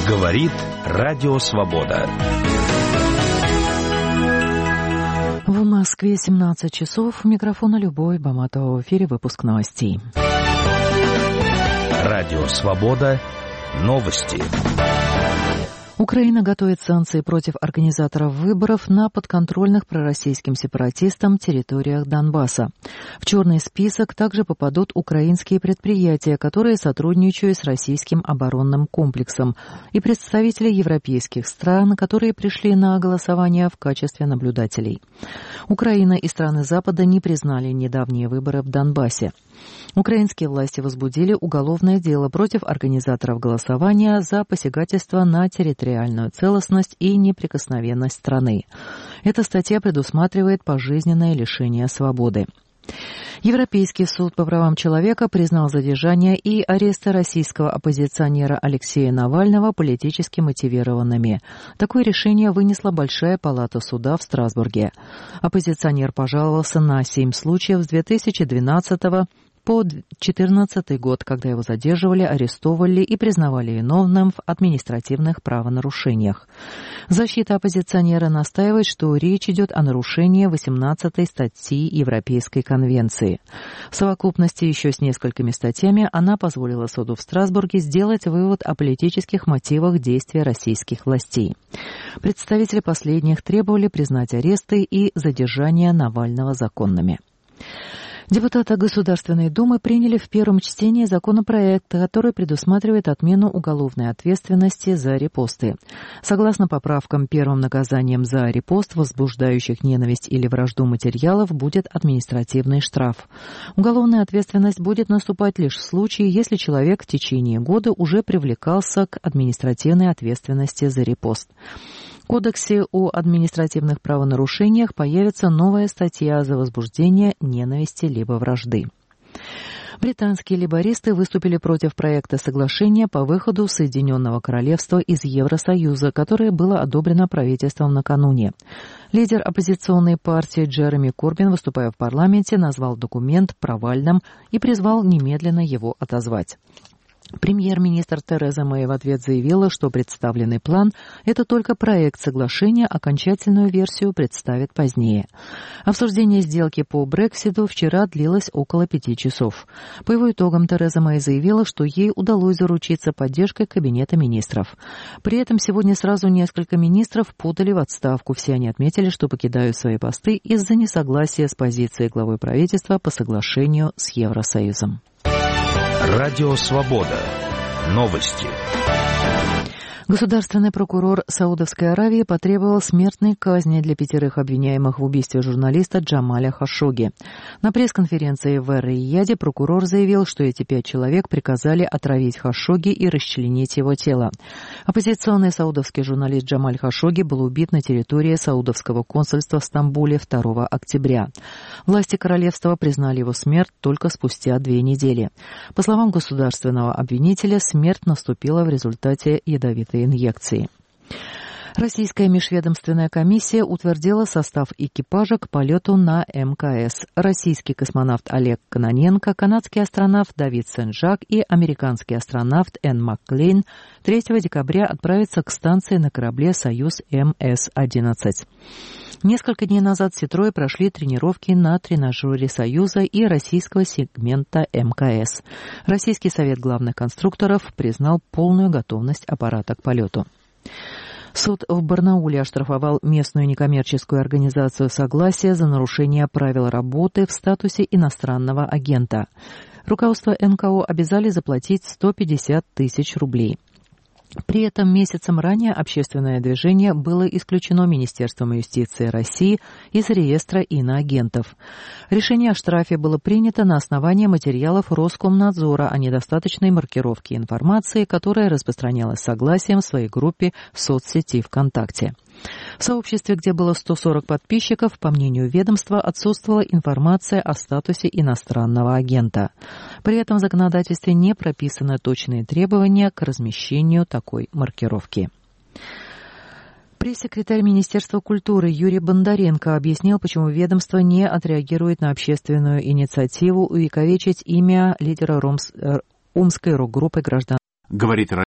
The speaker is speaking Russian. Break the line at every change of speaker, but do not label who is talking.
Говорит Радио Свобода.
В Москве 17 часов. У микрофона Любовь Баматова. В эфире выпуск новостей.
Радио Свобода. Новости.
Украина готовит санкции против организаторов выборов на подконтрольных пророссийским сепаратистам территориях Донбасса. В черный список также попадут украинские предприятия, которые сотрудничают с российским оборонным комплексом, и представители европейских стран, которые пришли на голосование в качестве наблюдателей. Украина и страны Запада не признали недавние выборы в Донбассе. Украинские власти возбудили уголовное дело против организаторов голосования за посягательство на территориальную целостность и неприкосновенность страны. Эта статья предусматривает пожизненное лишение свободы. Европейский суд по правам человека признал задержание и аресты российского оппозиционера Алексея Навального политически мотивированными. Такое решение вынесла Большая палата суда в Страсбурге. Оппозиционер пожаловался на 7 случаев с 2012 по 2014 год, когда его задерживали, арестовывали и признавали виновным в административных правонарушениях. Защита оппозиционера настаивает, что речь идет о нарушении 18-й статьи Европейской конвенции. В совокупности еще с несколькими статьями она позволила суду в Страсбурге сделать вывод о политических мотивах действий российских властей. Представители последних требовали признать аресты и задержание Навального законными. Депутаты Государственной Думы приняли в первом чтении законопроект, который предусматривает отмену уголовной ответственности за репосты. Согласно поправкам, первым наказанием за репост, возбуждающих ненависть или вражду материалов, будет административный штраф. Уголовная ответственность будет наступать лишь в случае, если человек в течение года уже привлекался к административной ответственности за репост. В Кодексе о административных правонарушениях появится новая статья за возбуждение ненависти либо вражды. Британские лейбористы выступили против проекта соглашения по выходу Соединенного Королевства из Евросоюза, которое было одобрено правительством накануне. Лидер оппозиционной партии Джереми Корбин, выступая в парламенте, назвал документ провальным и призвал немедленно его отозвать. Премьер-министр Тереза Мэй в ответ заявила, что представленный план – это только проект соглашения, окончательную версию представит позднее. Обсуждение сделки по Брекситу вчера длилось около 5 часов. По его итогам Тереза Мэй заявила, что ей удалось заручиться поддержкой Кабинета министров. При этом сегодня сразу несколько министров подали в отставку. Все они отметили, что покидают свои посты из-за несогласия с позицией главы правительства по соглашению с Евросоюзом.
Радио Свобода. Новости.
Государственный прокурор Саудовской Аравии потребовал смертной казни для 5 обвиняемых в убийстве журналиста Джамаля Хашогги. На пресс-конференции в Эр-Рияде прокурор заявил, что эти 5 человек приказали отравить Хашогги и расчленить его тело. Оппозиционный саудовский журналист Джамаль Хашогги был убит на территории саудовского консульства в Стамбуле 2 октября. Власти королевства признали его смерть только спустя 2 недели. По словам государственного обвинителя, смерть наступила в результате ядовитой инъекции. Российская межведомственная комиссия утвердила состав экипажа к полету на МКС. Российский космонавт Олег Кононенко, канадский астронавт Давид Сен-Жак и американский астронавт Энн Макклейн 3 декабря отправятся к станции на корабле «Союз МС-11». Несколько дней назад все 3 прошли тренировки на тренажере «Союза» и российского сегмента МКС. Российский совет главных конструкторов признал полную готовность аппарата к полету. Суд в Барнауле оштрафовал местную некоммерческую организацию «Согласие» за нарушение правил работы в статусе иностранного агента. Руководство НКО обязали заплатить 150 тысяч рублей. При этом месяцем ранее общественное движение было исключено Министерством юстиции России из реестра иноагентов. Решение о штрафе было принято на основании материалов Роскомнадзора о недостаточной маркировке информации, которая распространялась согласием в своей группе в соцсети ВКонтакте. В сообществе, где было 140 подписчиков, по мнению ведомства, отсутствовала информация о статусе иностранного агента. При этом в законодательстве не прописаны точные требования к размещению такой маркировки. Пресс-секретарь Министерства культуры Юрий Бондаренко объяснил, почему ведомство не отреагирует на общественную инициативу увековечить имя лидера омской рок-группы «Граждан».
Говорит